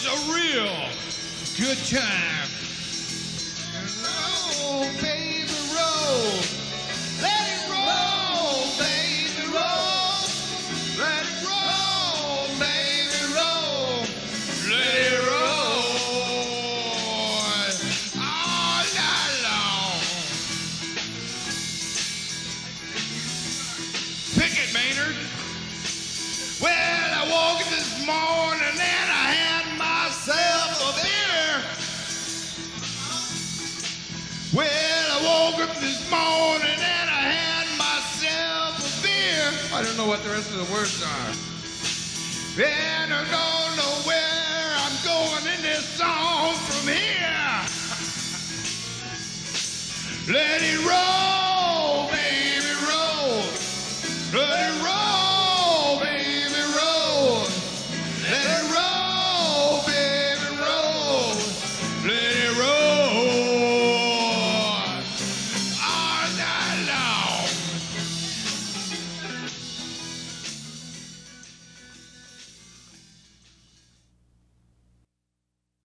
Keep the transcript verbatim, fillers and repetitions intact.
was a real good time. Roll, baby, roll. Let it roll, baby, roll. Let it roll, baby, roll. Let it roll all night long. Pick it, Maynard. Well, I woke up this morning and I had myself a beer. Well, I woke up this morning and I had myself a beer. I don't know what the rest of the words are. And I don't know where I'm going in this song from here. Let it roll.